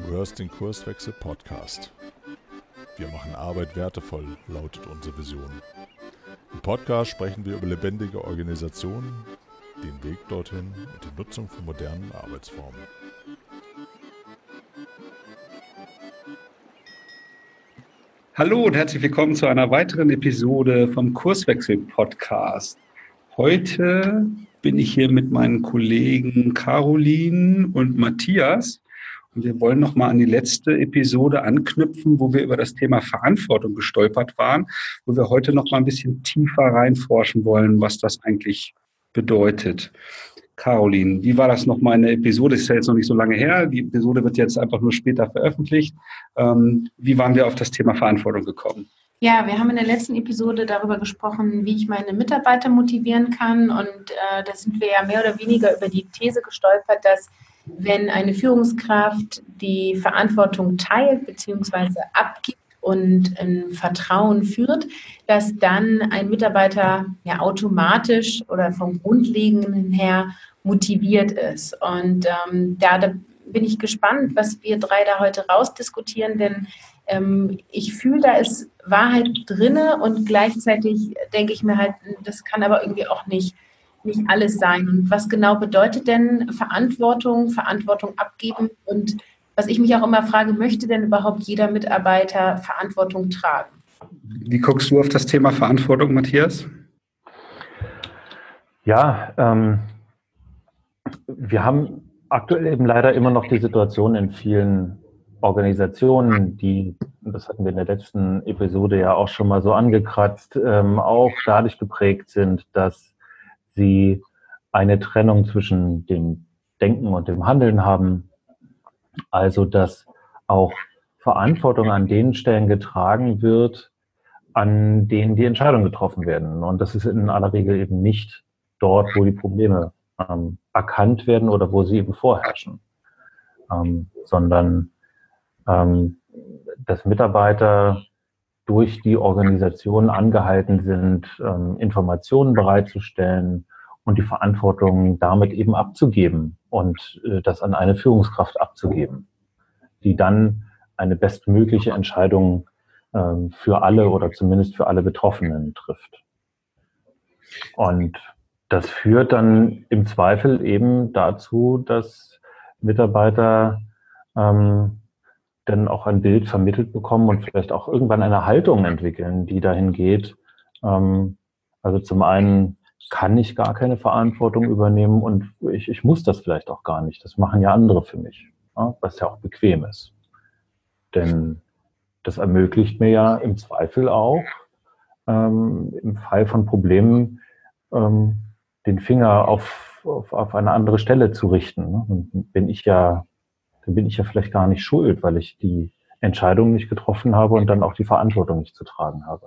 hörst den Kurswechsel Podcast. Wir machen Arbeit wertevoll, lautet unsere Vision. Im Podcast sprechen wir über lebendige Organisationen, den Weg dorthin und die Nutzung von modernen Arbeitsformen. Hallo und herzlich willkommen zu einer weiteren Episode vom Kurswechsel Podcast. Heute bin ich hier mit meinen Kollegen Caroline und Matthias. Und wir wollen nochmal an die letzte Episode anknüpfen, wo wir über das Thema Verantwortung gestolpert waren, wo wir heute nochmal ein bisschen tiefer reinforschen wollen, was das eigentlich bedeutet. Caroline, wie war das nochmal in der Episode? Das ist ja jetzt noch nicht so lange her. Die Episode wird jetzt einfach nur später veröffentlicht. Wie waren wir auf das Thema Verantwortung gekommen? Ja, wir haben in der letzten Episode darüber gesprochen, wie ich meine Mitarbeiter motivieren kann. Und da sind wir ja mehr oder weniger über die These gestolpert, dass wenn eine Führungskraft die Verantwortung teilt bzw. abgibt und in Vertrauen führt, dass dann ein Mitarbeiter ja automatisch oder vom Grundlegenden her motiviert ist. Und da bin ich gespannt, was wir drei da heute rausdiskutieren, denn ich fühle, da ist Wahrheit drinne und gleichzeitig denke ich mir halt, das kann aber irgendwie auch nicht alles sein. Und was genau bedeutet denn Verantwortung abgeben? Und was ich mich auch immer frage, möchte denn überhaupt jeder Mitarbeiter Verantwortung tragen? Wie guckst du auf das Thema Verantwortung, Matthias? Ja, wir haben aktuell eben leider immer noch die Situation in vielen Organisationen, die, das hatten wir in der letzten Episode ja auch schon mal so angekratzt, auch dadurch geprägt sind, dass sie eine Trennung zwischen dem Denken und dem Handeln haben. Also, dass auch Verantwortung an den Stellen getragen wird, an denen die Entscheidungen getroffen werden. Und das ist in aller Regel eben nicht dort, wo die Probleme erkannt werden oder wo sie eben vorherrschen, sondern dass Mitarbeiter durch die Organisation angehalten sind, Informationen bereitzustellen und die Verantwortung damit eben abzugeben und das an eine Führungskraft abzugeben, die dann eine bestmögliche Entscheidung für alle oder zumindest für alle Betroffenen trifft. Und das führt dann im Zweifel eben dazu, dass Mitarbeiter dann auch ein Bild vermittelt bekommen und vielleicht auch irgendwann eine Haltung entwickeln, die dahin geht. Also zum einen kann ich gar keine Verantwortung übernehmen und ich muss das vielleicht auch gar nicht. Das machen ja andere für mich, was ja auch bequem ist. Denn das ermöglicht mir ja im Zweifel auch, im Fall von Problemen, den Finger auf eine andere Stelle zu richten. Und dann bin ich ja vielleicht gar nicht schuld, weil ich die Entscheidung nicht getroffen habe und dann auch die Verantwortung nicht zu tragen habe.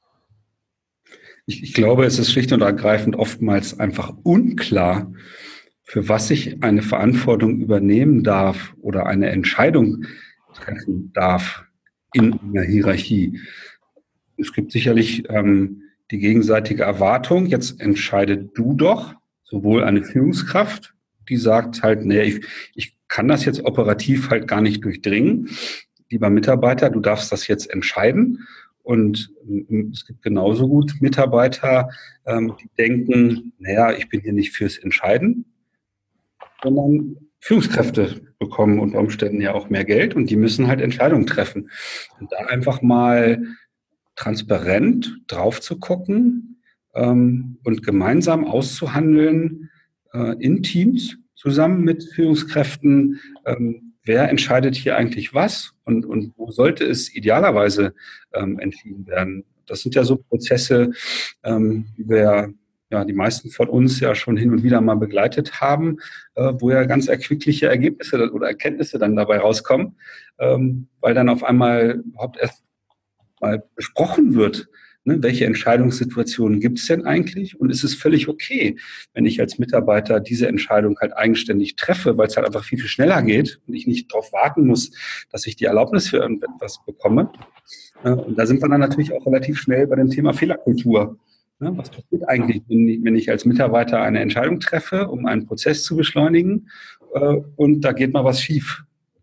Ich glaube, es ist schlicht und ergreifend oftmals einfach unklar, für was ich eine Verantwortung übernehmen darf oder eine Entscheidung treffen darf in einer Hierarchie. Es gibt sicherlich die gegenseitige Erwartung, jetzt entscheidet du doch, sowohl eine Führungskraft, die sagt halt, nee, ich kann das jetzt operativ halt gar nicht durchdringen. Lieber Mitarbeiter, du darfst das jetzt entscheiden. Und es gibt genauso gut Mitarbeiter, die denken, naja, ich bin hier nicht fürs Entscheiden, sondern Führungskräfte bekommen unter Umständen ja auch mehr Geld und die müssen halt Entscheidungen treffen. Und da einfach mal transparent drauf zu gucken und gemeinsam auszuhandeln in Teams zusammen mit Führungskräften, wer entscheidet hier eigentlich was und wo sollte es idealerweise entschieden werden. Das sind ja so Prozesse, die wir ja die meisten von uns ja schon hin und wieder mal begleitet haben, wo ja ganz erquickliche Ergebnisse oder Erkenntnisse dann dabei rauskommen, weil dann auf einmal überhaupt erst mal besprochen wird, ne, welche Entscheidungssituationen gibt es denn eigentlich? Und ist es völlig okay, wenn ich als Mitarbeiter diese Entscheidung halt eigenständig treffe, weil es halt einfach viel, viel schneller geht und ich nicht darauf warten muss, dass ich die Erlaubnis für irgendetwas bekomme. Und da sind wir dann natürlich auch relativ schnell bei dem Thema Fehlerkultur. Ne, was passiert eigentlich, wenn ich als Mitarbeiter eine Entscheidung treffe, um einen Prozess zu beschleunigen und da geht mal was schief?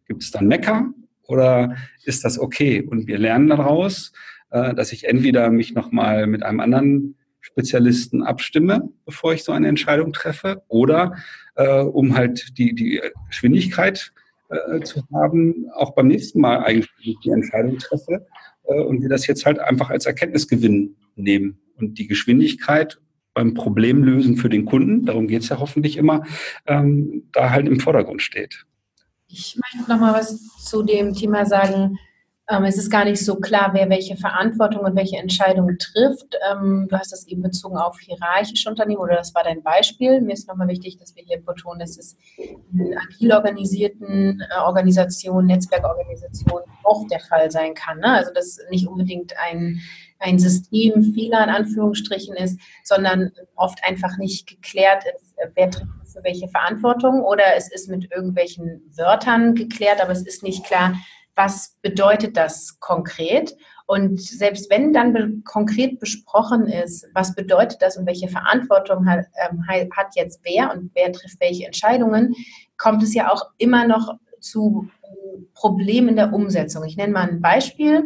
Gibt es dann Mecker oder ist das okay? Und wir lernen daraus, dass ich entweder mich nochmal mit einem anderen Spezialisten abstimme, bevor ich so eine Entscheidung treffe, oder um halt die Geschwindigkeit zu haben, auch beim nächsten Mal eigentlich die Entscheidung treffe und wir das jetzt halt einfach als Erkenntnisgewinn nehmen. Und die Geschwindigkeit beim Problemlösen für den Kunden, darum geht es ja hoffentlich immer, da halt im Vordergrund steht. Ich möchte noch mal was zu dem Thema sagen. Es ist gar nicht so klar, wer welche Verantwortung und welche Entscheidungen trifft. Du hast das eben bezogen auf hierarchische Unternehmen oder das war dein Beispiel. Mir ist nochmal wichtig, dass wir hier betonen, dass es in agil organisierten Organisationen, Netzwerkorganisationen auch der Fall sein kann. Ne? Also dass nicht unbedingt ein Systemfehler in Anführungsstrichen ist, sondern oft einfach nicht geklärt ist, wer trägt für welche Verantwortung oder es ist mit irgendwelchen Wörtern geklärt, aber es ist nicht klar, was bedeutet das konkret? Und selbst wenn dann konkret besprochen ist, was bedeutet das und welche Verantwortung hat jetzt wer und wer trifft welche Entscheidungen, kommt es ja auch immer noch zu Problemen in der Umsetzung. Ich nenne mal ein Beispiel.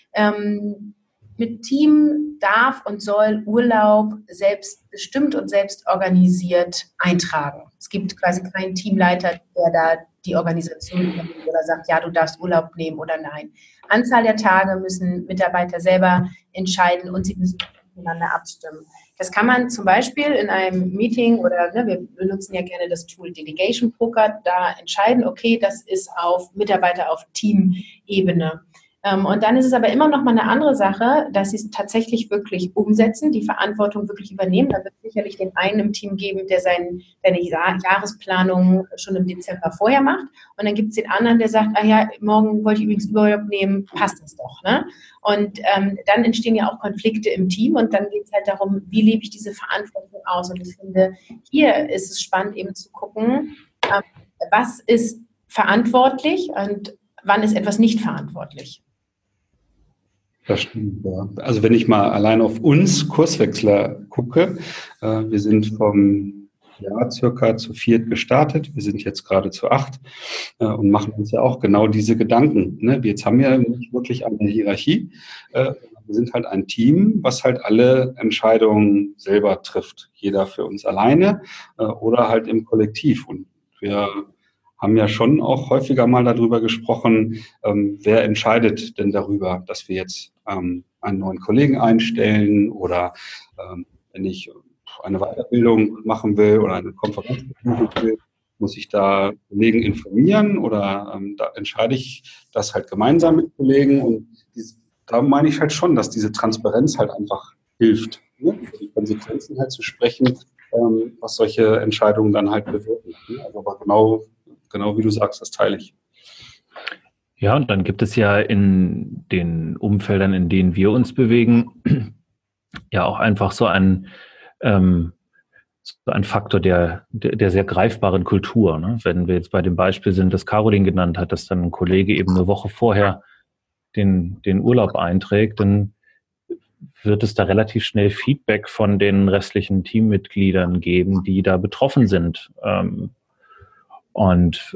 Mit Team darf und soll Urlaub selbstbestimmt und selbst organisiert eintragen. Es gibt quasi keinen Teamleiter, der da die Organisation übernimmt oder sagt, ja, du darfst Urlaub nehmen oder nein. Anzahl der Tage müssen Mitarbeiter selber entscheiden und sie müssen miteinander abstimmen. Das kann man zum Beispiel in einem Meeting oder wir benutzen ja gerne das Tool Delegation Poker, da entscheiden, okay, das ist auf Mitarbeiter auf Teamebene. Und dann ist es aber immer noch mal eine andere Sache, dass sie es tatsächlich wirklich umsetzen, die Verantwortung wirklich übernehmen. Da wird es sicherlich den einen im Team geben, der seine Jahresplanung schon im Dezember vorher macht. Und dann gibt es den anderen, der sagt, morgen wollte ich übrigens Urlaub nehmen, passt das doch. Ne? Und dann entstehen ja auch Konflikte im Team und dann geht es halt darum, wie lebe ich diese Verantwortung aus. Und ich finde, hier ist es spannend eben zu gucken, was ist verantwortlich und wann ist etwas nicht verantwortlich. Das stimmt, ja. Also wenn ich mal allein auf uns Kurswechsler gucke, wir sind vom Jahr circa zu 4 gestartet, wir sind jetzt gerade zu 8 und machen uns ja auch genau diese Gedanken. Ne? Jetzt haben wir nicht wirklich eine Hierarchie, wir sind halt ein Team, was halt alle Entscheidungen selber trifft. Jeder für uns alleine oder halt im Kollektiv. Und wir haben ja schon auch häufiger mal darüber gesprochen, wer entscheidet denn darüber, dass wir jetzt einen neuen Kollegen einstellen oder wenn ich eine Weiterbildung machen will oder eine Konferenz machen will, muss ich da Kollegen informieren oder da entscheide ich das halt gemeinsam mit Kollegen und da meine ich halt schon, dass diese Transparenz halt einfach hilft, ne? Die Konsequenzen halt zu sprechen, was solche Entscheidungen dann halt bewirken. Ne? Also aber genau wie du sagst, das teile ich. Ja, und dann gibt es ja in den Umfeldern, in denen wir uns bewegen, ja auch einfach so ein Faktor der sehr greifbaren Kultur. Ne? Wenn wir jetzt bei dem Beispiel sind, das Caroline genannt hat, dass dann ein Kollege eben eine Woche vorher den Urlaub einträgt, dann wird es da relativ schnell Feedback von den restlichen Teammitgliedern geben, die da betroffen sind. Und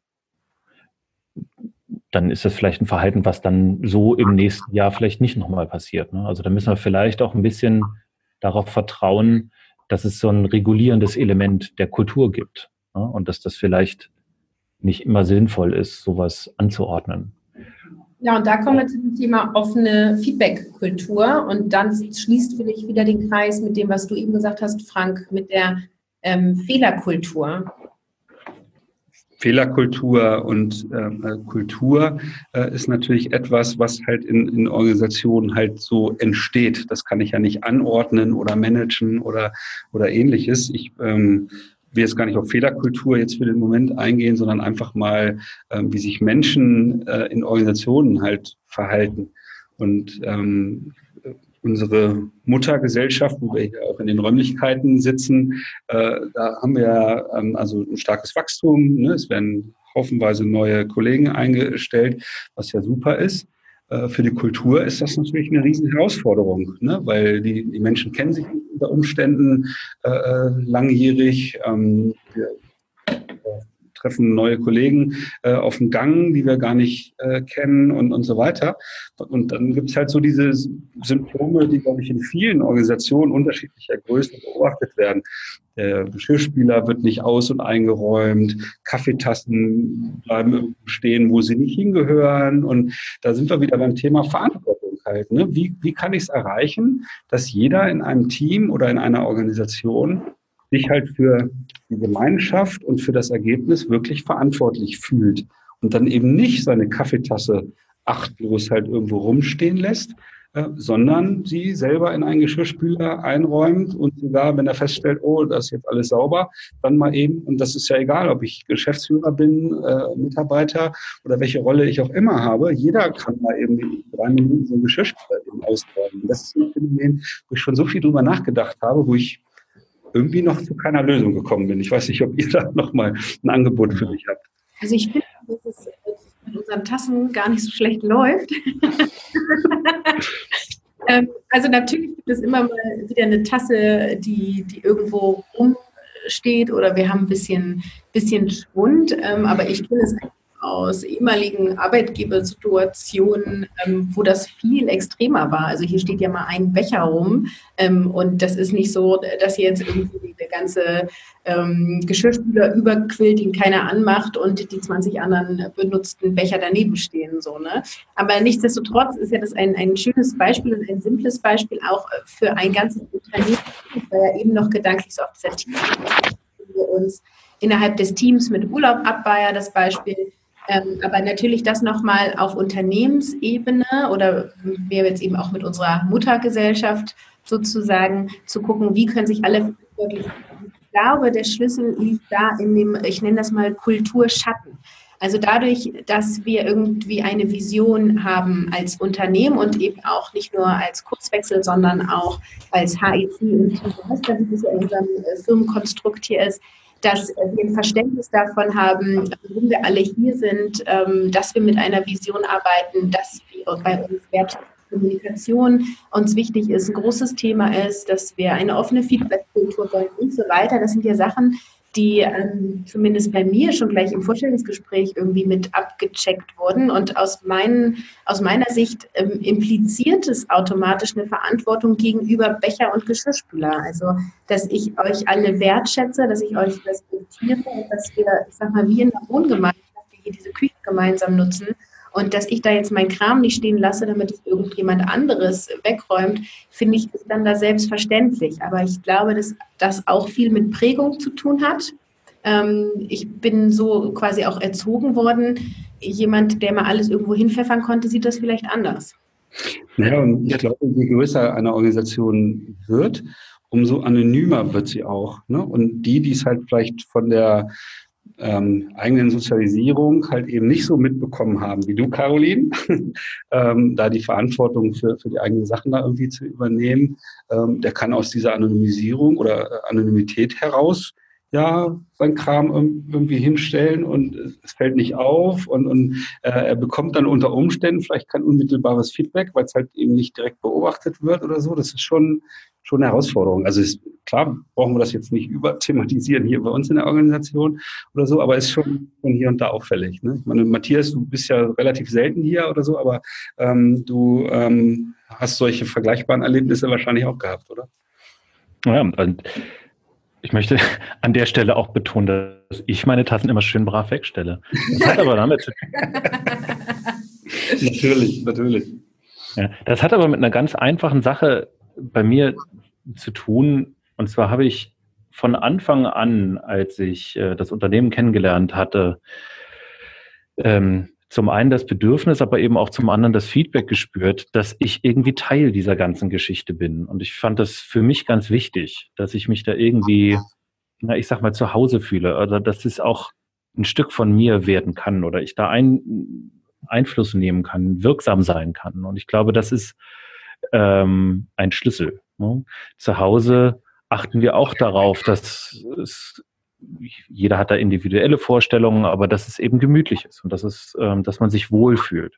dann ist das vielleicht ein Verhalten, was dann so im nächsten Jahr vielleicht nicht nochmal passiert. Ne? Also da müssen wir vielleicht auch ein bisschen darauf vertrauen, dass es so ein regulierendes Element der Kultur gibt. Ne? Und dass das vielleicht nicht immer sinnvoll ist, sowas anzuordnen. Ja, und da kommen wir zu dem Thema offene Feedback-Kultur. Und dann schließt vielleicht wieder den Kreis mit dem, was du eben gesagt hast, Frank, mit der Fehlerkultur. Fehlerkultur und Kultur ist natürlich etwas, was halt in Organisationen halt so entsteht. Das kann ich ja nicht anordnen oder managen oder ähnliches. Ich will jetzt gar nicht auf Fehlerkultur jetzt für den Moment eingehen, sondern einfach mal, wie sich Menschen in Organisationen halt verhalten. Und unsere Muttergesellschaft, wo wir hier auch in den Räumlichkeiten sitzen, da haben wir also ein starkes Wachstum. Ne? Es werden haufenweise neue Kollegen eingestellt, was ja super ist. Für die Kultur ist das natürlich eine riesen Herausforderung, ne? Weil die Menschen kennen sich unter Umständen langjährig. Wir treffen neue Kollegen auf dem Gang, die wir gar nicht kennen und so weiter. Und dann gibt es halt so diese Symptome, die, glaube ich, in vielen Organisationen unterschiedlicher Größe beobachtet werden. Der Geschirrspüler wird nicht aus- und eingeräumt, Kaffeetassen bleiben irgendwo stehen, wo sie nicht hingehören. Und da sind wir wieder beim Thema Verantwortung halt. Ne? Wie kann ich es erreichen, dass jeder in einem Team oder in einer Organisation sich halt für die Gemeinschaft und für das Ergebnis wirklich verantwortlich fühlt und dann eben nicht seine Kaffeetasse achtlos halt irgendwo rumstehen lässt, sondern sie selber in einen Geschirrspüler einräumt und sogar, wenn er feststellt, oh, das ist jetzt alles sauber, dann mal eben, und das ist ja egal, ob ich Geschäftsführer bin, Mitarbeiter oder welche Rolle ich auch immer habe, jeder kann mal eben in 3 Minuten so einen Geschirrspüler eben ausräumen. Das ist ein Phänomen, wo ich schon so viel drüber nachgedacht habe, wo ich irgendwie noch zu keiner Lösung gekommen bin. Ich weiß nicht, ob ihr da nochmal ein Angebot für mich habt. Also ich finde, dass es mit unseren Tassen gar nicht so schlecht läuft. Also natürlich gibt es immer mal wieder eine Tasse, die irgendwo rumsteht oder wir haben ein bisschen Schwund, aber ich kenne es aus ehemaligen Arbeitgebersituationen, wo das viel extremer war. Also hier steht ja mal ein Becher rum und das ist nicht so, dass hier jetzt irgendwie der ganze Geschirrspüler überquillt, den keiner anmacht und die 20 anderen benutzten Becher daneben stehen. So, ne? Aber nichtsdestotrotz ist ja das ein schönes Beispiel und ein simples Beispiel auch für ein ganzes Unternehmen. Ich war ja eben noch gedanklich so auf dieser Team, wir uns innerhalb des Teams mit Urlaub abbauen, das Beispiel. Aber natürlich das nochmal auf Unternehmensebene oder wir jetzt eben auch mit unserer Muttergesellschaft sozusagen zu gucken, wie können sich alle verantwortlich machen. Ich glaube, der Schlüssel liegt da in dem, ich nenne das mal Kulturschatten. Also dadurch, dass wir irgendwie eine Vision haben als Unternehmen und eben auch nicht nur als Kurzwechsel, sondern auch als HEC und Teammaster, wie es ja in unserem Firmenkonstrukt hier ist, dass wir ein Verständnis davon haben, warum wir alle hier sind, dass wir mit einer Vision arbeiten, dass wir bei uns Wertschätzungskommunikation uns wichtig ist, ein großes Thema ist, dass wir eine offene Feedback-Kultur wollen und so weiter. Das sind ja Sachen, die zumindest bei mir schon gleich im Vorstellungsgespräch irgendwie mit abgecheckt wurden. Und aus meiner Sicht impliziert es automatisch eine Verantwortung gegenüber Becher und Geschirrspüler. Also, dass ich euch alle wertschätze, dass ich euch respektiere und dass wir, ich sag mal, wie in einer Wohngemeinschaft, die hier diese Küche gemeinsam nutzen, und dass ich da jetzt meinen Kram nicht stehen lasse, damit es irgendjemand anderes wegräumt, finde ich, ist dann da selbstverständlich. Aber ich glaube, dass das auch viel mit Prägung zu tun hat. Ich bin so quasi auch erzogen worden. Jemand, der mal alles irgendwo hinpfeffern konnte, sieht das vielleicht anders. Naja, und ich glaube, je größer eine Organisation wird, umso anonymer wird sie auch. Ne? Und die es halt vielleicht von der eigenen Sozialisierung halt eben nicht so mitbekommen haben wie du, Caroline, da die Verantwortung für die eigenen Sachen da irgendwie zu übernehmen, der kann aus dieser Anonymisierung oder Anonymität heraus ja sein Kram irgendwie hinstellen und es fällt nicht auf und er bekommt dann unter Umständen vielleicht kein unmittelbares Feedback, weil es halt eben nicht direkt beobachtet wird oder so. Das ist schon eine Herausforderung. Also klar brauchen wir das jetzt nicht überthematisieren hier bei uns in der Organisation oder so, aber ist schon hier und da auffällig. Ne? Ich meine, Matthias, du bist ja relativ selten hier oder so, aber du hast solche vergleichbaren Erlebnisse wahrscheinlich auch gehabt, oder? Ja, und ich möchte an der Stelle auch betonen, dass ich meine Tassen immer schön brav wegstelle. Das hat aber damit zu tun. Natürlich. Ja, das hat aber mit einer ganz einfachen Sache bei mir zu tun. Und zwar habe ich von Anfang an, als ich das Unternehmen kennengelernt hatte, zum einen das Bedürfnis, aber eben auch zum anderen das Feedback gespürt, dass ich irgendwie Teil dieser ganzen Geschichte bin. Und ich fand das für mich ganz wichtig, dass ich mich da irgendwie, ich sag mal, zu Hause fühle. Oder dass es auch ein Stück von mir werden kann oder ich da Einfluss nehmen kann, wirksam sein kann. Und ich glaube, das ist ein Schlüssel. Ne? Zu Hause achten wir auch darauf, dass jeder hat da individuelle Vorstellungen, aber dass es eben gemütlich ist und dass man sich wohlfühlt.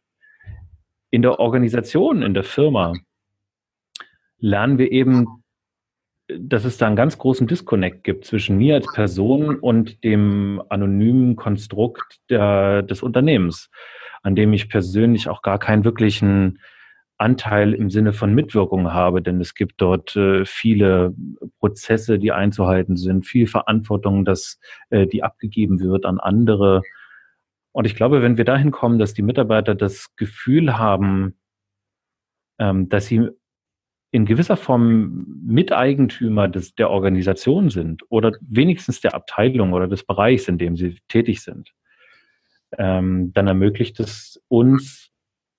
In der Organisation, in der Firma lernen wir eben dass es da einen ganz großen Disconnect gibt zwischen mir als Person und dem anonymen Konstrukt des Unternehmens, an dem ich persönlich auch gar keinen wirklichen Anteil im Sinne von Mitwirkung habe, denn es gibt dort viele Prozesse, die einzuhalten sind, viel Verantwortung, die abgegeben wird an andere. Und ich glaube, wenn wir dahin kommen, dass die Mitarbeiter das Gefühl haben, dass sie in gewisser Form Miteigentümer der Organisation sind oder wenigstens der Abteilung oder des Bereichs, in dem sie tätig sind, dann ermöglicht es uns,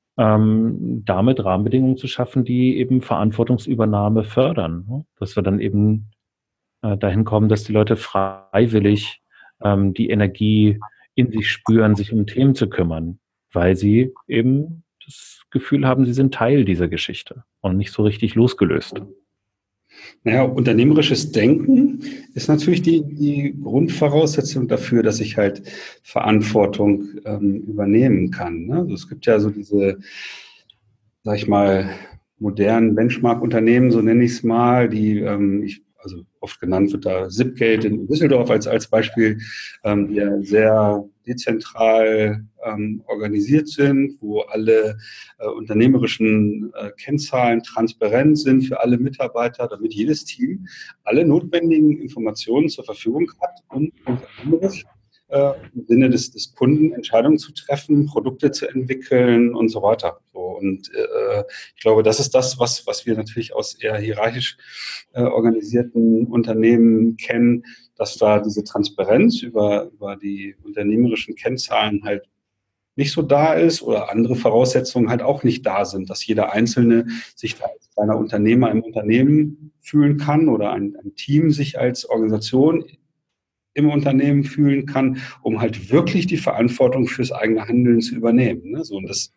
damit Rahmenbedingungen zu schaffen, die eben Verantwortungsübernahme fördern. Ne? Dass wir dann eben dahin kommen, dass die Leute freiwillig die Energie in sich spüren, sich um Themen zu kümmern, weil sie eben das Gefühl haben, sie sind Teil dieser Geschichte und nicht so richtig losgelöst. Naja, unternehmerisches Denken ist natürlich die Grundvoraussetzung dafür, dass ich halt Verantwortung übernehmen kann. Ne? Also es gibt ja so diese, sag ich mal, modernen Benchmark-Unternehmen, so nenne ich es mal, die also oft genannt wird da Zipgate in Düsseldorf als Beispiel, die ja sehr dezentral organisiert sind, wo alle unternehmerischen Kennzahlen transparent sind für alle Mitarbeiter, damit jedes Team alle notwendigen Informationen zur Verfügung hat, um unternehmerisch im Sinne des Kunden Entscheidungen zu treffen, Produkte zu entwickeln und so weiter. So, und ich glaube, das ist das, was wir natürlich aus eher hierarchisch organisierten Unternehmen kennen, dass da diese Transparenz über die unternehmerischen Kennzahlen halt nicht so da ist oder andere Voraussetzungen halt auch nicht da sind, dass jeder Einzelne sich da als kleiner Unternehmer im Unternehmen fühlen kann oder ein Team sich als Organisation im Unternehmen fühlen kann, um halt wirklich die Verantwortung fürs eigene Handeln zu übernehmen. Ne? So, und das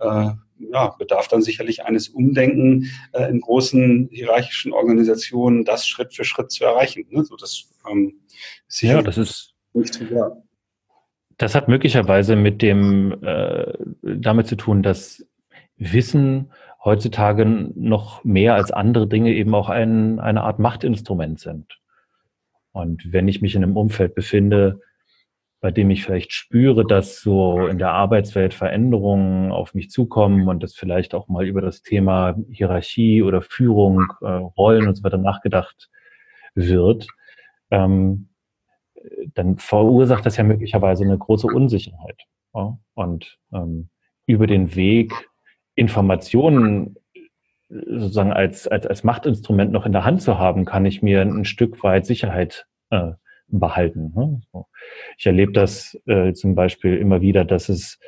bedarf dann sicherlich eines Umdenken in großen hierarchischen Organisationen, das Schritt für Schritt zu erreichen. Ne? So, das ist sicherlich das ist nicht trivial. Das hat möglicherweise damit zu tun, dass Wissen heutzutage noch mehr als andere Dinge eben auch eine Art Machtinstrument sind. Und wenn ich mich in einem Umfeld befinde, bei dem ich vielleicht spüre, dass so in der Arbeitswelt Veränderungen auf mich zukommen und dass vielleicht auch mal über das Thema Hierarchie oder Führung, Rollen und so weiter nachgedacht wird, dann verursacht das ja möglicherweise eine große Unsicherheit. Ja? Und über den Weg, Informationen sozusagen als Machtinstrument noch in der Hand zu haben, kann ich mir ein Stück weit Sicherheit behalten. Ne? So. Ich erlebe das zum Beispiel immer wieder, dass es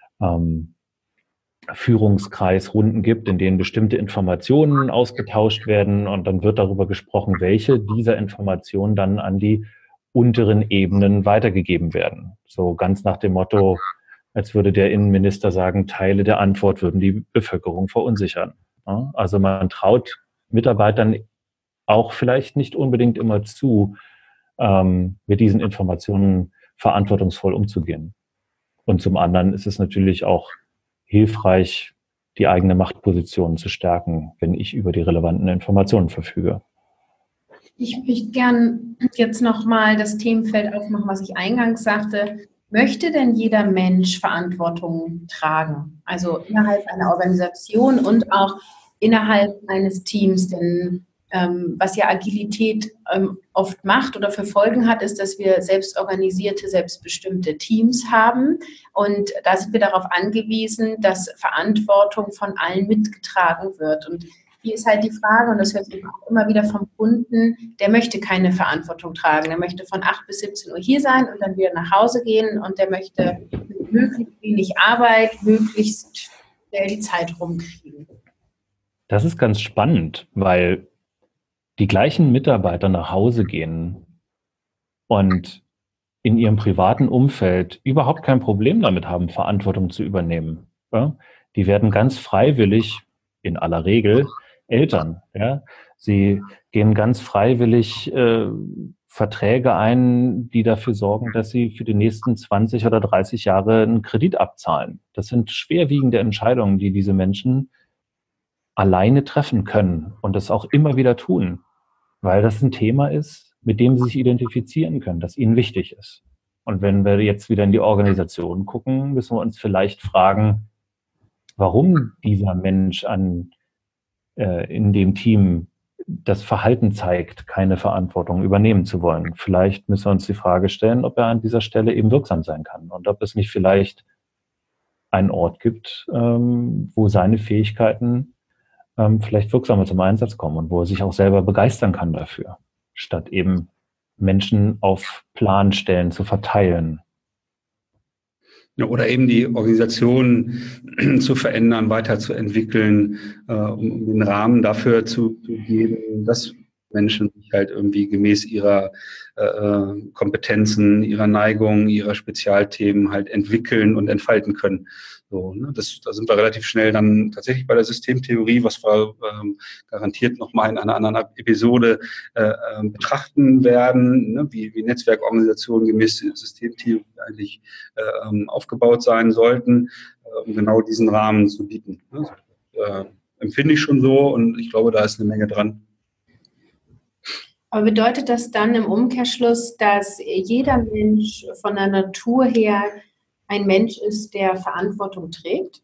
Führungskreisrunden gibt, in denen bestimmte Informationen ausgetauscht werden und dann wird darüber gesprochen, welche dieser Informationen dann an die unteren Ebenen weitergegeben werden. So ganz nach dem Motto, als würde der Innenminister sagen, Teile der Antwort würden die Bevölkerung verunsichern. Ja? Also man traut Mitarbeitern auch vielleicht nicht unbedingt immer zu, mit diesen Informationen verantwortungsvoll umzugehen. Und zum anderen ist es natürlich auch hilfreich, die eigene Machtposition zu stärken, wenn ich über die relevanten Informationen verfüge. Ich möchte gern jetzt nochmal das Themenfeld aufmachen, was ich eingangs sagte. Möchte denn jeder Mensch Verantwortung tragen? Also innerhalb einer Organisation und auch innerhalb eines Teams? Denn was ja Agilität oft macht oder für Folgen hat, ist, dass wir selbstorganisierte, selbstbestimmte Teams haben. Und da sind wir darauf angewiesen, dass Verantwortung von allen mitgetragen wird. Und hier ist halt die Frage, und das hört ich auch immer wieder vom Kunden, der möchte keine Verantwortung tragen. Der möchte von 8 bis 17 Uhr hier sein und dann wieder nach Hause gehen und der möchte mit möglichst wenig Arbeit möglichst schnell die Zeit rumkriegen. Das ist ganz spannend, weil die gleichen Mitarbeiter nach Hause gehen und in ihrem privaten Umfeld überhaupt kein Problem damit haben, Verantwortung zu übernehmen. Ja? Die werden ganz freiwillig, in aller Regel, Eltern. Ja? Sie gehen ganz freiwillig Verträge ein, die dafür sorgen, dass sie für die nächsten 20 oder 30 Jahre einen Kredit abzahlen. Das sind schwerwiegende Entscheidungen, die diese Menschen alleine treffen können und das auch immer wieder tun. weil das ein Thema ist, mit dem sie sich identifizieren können, das ihnen wichtig ist. Und wenn wir jetzt wieder in die Organisation gucken, müssen wir uns vielleicht fragen, warum dieser Mensch in dem Team das Verhalten zeigt, keine Verantwortung übernehmen zu wollen. Vielleicht müssen wir uns die Frage stellen, ob er an dieser Stelle eben wirksam sein kann und ob es nicht vielleicht einen Ort gibt, wo seine Fähigkeiten vielleicht wirksamer zum Einsatz kommen und wo er sich auch selber begeistern kann dafür, statt eben Menschen auf Planstellen zu verteilen. Ja, oder eben die Organisation zu verändern, weiterzuentwickeln, um den Rahmen dafür zu geben, dass Menschen sich halt irgendwie gemäß ihrer Kompetenzen, ihrer Neigung, ihrer Spezialthemen halt entwickeln und entfalten können. So, ne? Da sind wir relativ schnell dann tatsächlich bei der Systemtheorie, was wir garantiert nochmal in einer anderen Episode betrachten werden, ne? Wie Netzwerkorganisationen gemäß Systemtheorie eigentlich aufgebaut sein sollten, um genau diesen Rahmen zu bieten. Ne? Empfinde ich schon so und ich glaube, da ist eine Menge dran. Aber bedeutet das dann im Umkehrschluss, dass jeder Mensch von der Natur her ein Mensch ist, der Verantwortung trägt?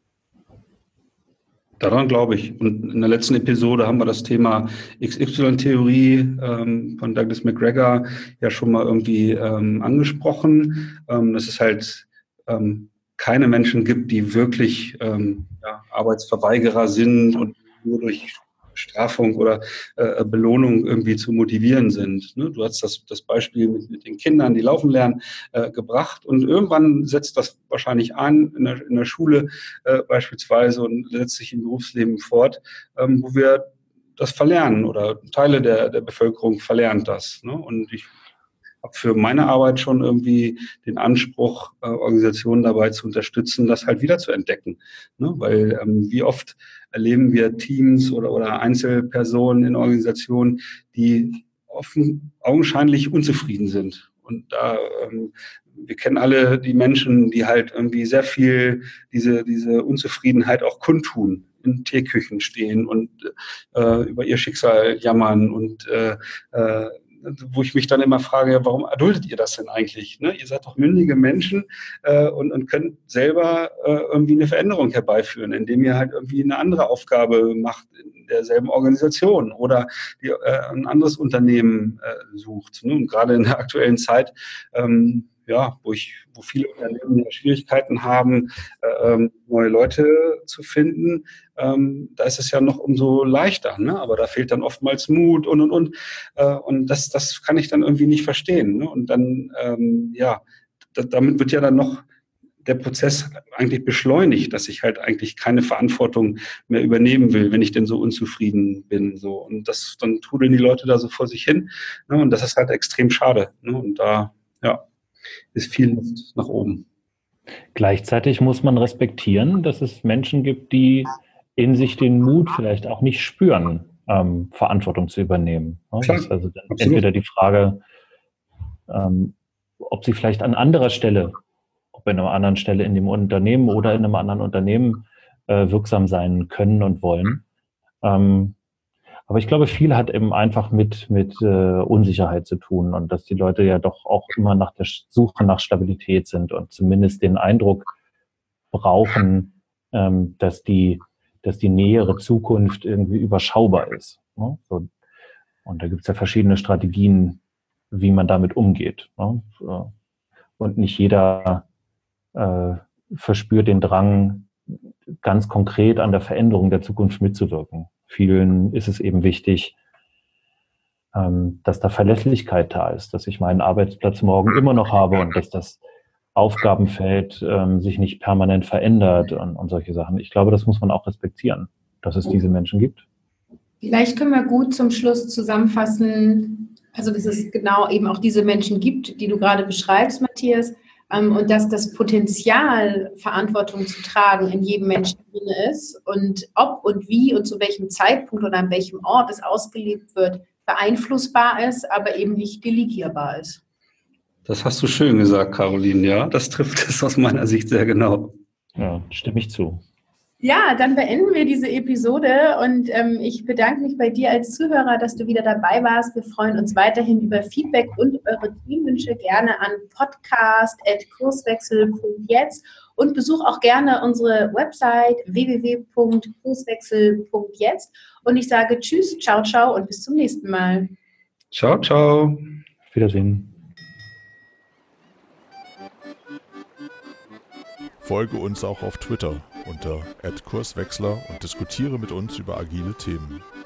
Daran glaube ich. Und in der letzten Episode haben wir das Thema XY-Theorie von Douglas McGregor ja schon mal irgendwie angesprochen. Dass es halt keine Menschen gibt, die wirklich Arbeitsverweigerer sind und nur durch Bestrafung oder Belohnung irgendwie zu motivieren sind. Ne? Du hast das Beispiel mit den Kindern, die laufen lernen, gebracht und irgendwann setzt das wahrscheinlich ein in der Schule beispielsweise und setzt sich im Berufsleben fort, wo wir das verlernen oder Teile der Bevölkerung verlernt das. Ne? Und ich habe für meine Arbeit schon irgendwie den Anspruch, Organisationen dabei zu unterstützen, das halt wieder zu entdecken. Ne? Weil wie oft erleben wir Teams oder Einzelpersonen in Organisationen, die augenscheinlich unzufrieden sind. Und da wir kennen alle die Menschen, die halt irgendwie sehr viel diese Unzufriedenheit auch kundtun, in Teeküchen stehen und über ihr Schicksal jammern und wo ich mich dann immer frage, warum erduldet ihr das denn eigentlich? Ne? Ihr seid doch mündige Menschen und könnt selber irgendwie eine Veränderung herbeiführen, indem ihr halt irgendwie eine andere Aufgabe macht in derselben Organisation oder ein anderes Unternehmen sucht. Ne? Und gerade in der aktuellen Zeit, wo viele Unternehmen Schwierigkeiten haben, neue Leute zu finden, da ist es ja noch umso leichter, ne? Aber da fehlt dann oftmals Mut und das kann ich dann irgendwie nicht verstehen. Ne? Und dann, damit wird ja dann noch der Prozess eigentlich beschleunigt, dass ich halt eigentlich keine Verantwortung mehr übernehmen will, wenn ich denn so unzufrieden bin. So. Und dann trudeln die Leute da so vor sich hin. Ne? Und das ist halt extrem schade. Ne? Und da, ist viel Luft nach oben. Gleichzeitig muss man respektieren, dass es Menschen gibt, die in sich den Mut vielleicht auch nicht spüren, Verantwortung zu übernehmen. Das ist also dann entweder die Frage, ob sie vielleicht an anderer Stelle, ob in einer anderen Stelle in dem Unternehmen oder in einem anderen Unternehmen wirksam sein können und wollen. Aber ich glaube, viel hat eben einfach mit Unsicherheit zu tun und dass die Leute ja doch auch immer nach der Suche nach Stabilität sind und zumindest den Eindruck brauchen, dass die nähere Zukunft irgendwie überschaubar ist. Ne? So. Und da gibt es ja verschiedene Strategien, wie man damit umgeht. Ne? Und nicht jeder verspürt den Drang, ganz konkret an der Veränderung der Zukunft mitzuwirken. Vielen ist es eben wichtig, dass da Verlässlichkeit da ist, dass ich meinen Arbeitsplatz morgen immer noch habe und dass das Aufgabenfeld sich nicht permanent verändert und solche Sachen. Ich glaube, das muss man auch respektieren, dass es diese Menschen gibt. Vielleicht können wir gut zum Schluss zusammenfassen, also dass es genau eben auch diese Menschen gibt, die du gerade beschreibst, Matthias, und dass das Potenzial, Verantwortung zu tragen, in jedem Menschen drin ist und ob und wie und zu welchem Zeitpunkt oder an welchem Ort es ausgelebt wird, beeinflussbar ist, aber eben nicht delegierbar ist. Das hast du schön gesagt, Caroline, ja. Das trifft es aus meiner Sicht sehr genau. Ja, stimme ich zu. Ja, dann beenden wir diese Episode und ich bedanke mich bei dir als Zuhörer, dass du wieder dabei warst. Wir freuen uns weiterhin über Feedback und eure Themenwünsche gerne an podcast@kurswechsel.jetzt und besuch auch gerne unsere Website www.kurswechsel.jetzt und ich sage Tschüss, ciao, ciao und bis zum nächsten Mal. Ciao, ciao. Auf Wiedersehen. Folge uns auch auf Twitter unter @Kurswechsler und diskutiere mit uns über agile Themen.